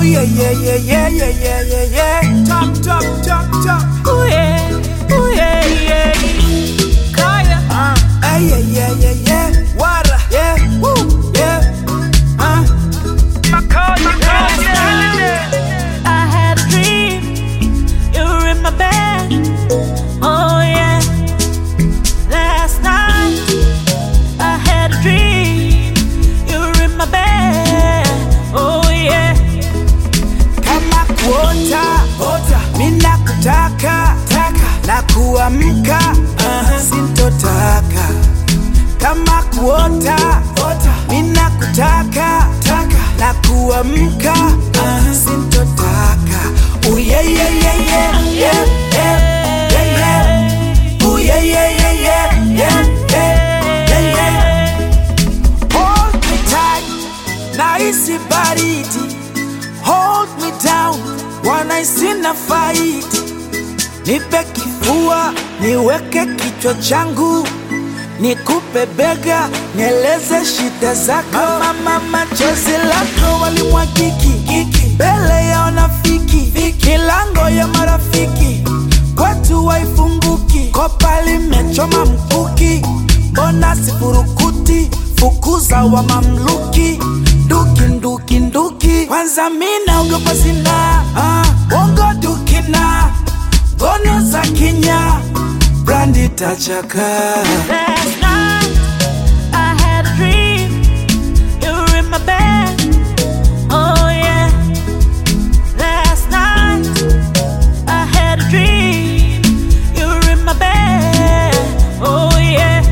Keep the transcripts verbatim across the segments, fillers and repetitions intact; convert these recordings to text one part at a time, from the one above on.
yeah, yeah, yeah, yeah, yeah, yeah, yeah, yeah. Top, top, top, top. Ooh yeah, ooh yeah, yeah. Kaya. Uh, hey, yeah, yeah, yeah, yeah. Water, yeah, woo, yeah. Uh. I had a dream, you were in my bed. Oh yeah. Last night I had a dream, you were in my bed. Oh yeah. Kama kuota, ota, mina kutaka, taka, na kuamka, uh-huh. Sintotaka. Kama kuota, ota, mina kutaka, taka, na kuamka, uh-huh. Sintotaka. Ooh yeah, yeah, yeah, yeah, yeah, yeah, yeah, yeah. Ooh yeah, yeah, yeah, yeah, yeah, yeah, yeah, yeah. Hold me tight, na isi baridi. Hold me down, wana sina fight. Nipe kifua, niweke kichwa changu, nikupe bega, nieleze shida zako. Mama, machozi lako walimwagiki kiki, mbele ya wanafiki, milango ya marafiki, kwetu waifunguki. Kopa limechoma mkuki, mbona sifurukuti, fukuza wa mamluki. Nduki, nduki, nduki, kwanza mina ogopa sina, ah, bongo dukina, gono za kinya, brandi tachaka. Last night I had a dream, you were in my bed. Oh yeah. Last night I had a dream, you were in my bed. Oh yeah.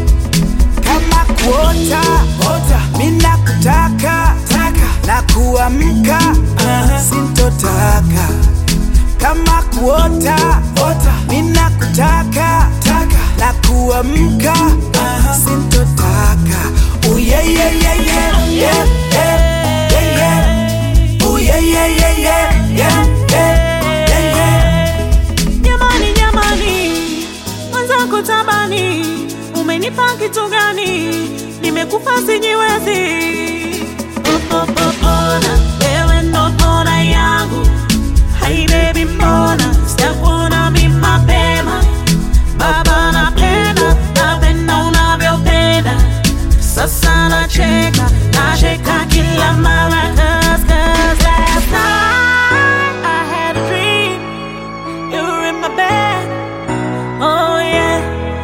Kama kuota, ota, mina kutaka, taka, na kuamka, uh-huh. Sintotaka. Kama kuota, ota, mina kutaka, taka, na kuamka, uh-huh. Sintotaka. Ooh yeah, yeah, yeah, yeah, yeah, yeah, yeah, yeah. Ooh yeah, yeah, yeah, yeah, yeah, yeah, yeah, yeah. Nyamani, nyamani, mwenzangu tabani, umenipa kitu gani? Nimekufa sijiwezi. Oh, oh, oh, ona, wewe ndo ona yangu. Hai baby mbona, sijakuona mi mapema. Baba napenda, napenda unavyopenda. Sasa nacheka, nacheka kila mara. Cause, cause last night I had a dream, you were in my bed. Oh yeah.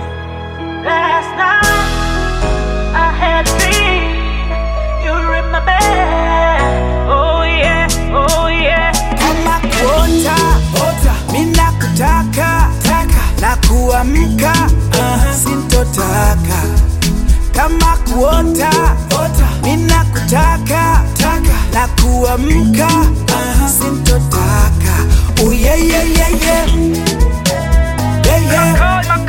Last night I had a dream, you were in my bed. Oh yeah, oh yeah. Kama kuota, ota, mina kutaka, taka, na kuamka, uh-huh. Sintotaka. Kama kuota, ota, mina kutaka, taka, na kuamka, uh-huh. Sintotaka. Ooh yeah, yeah, yeah, yeah, yeah, yeah.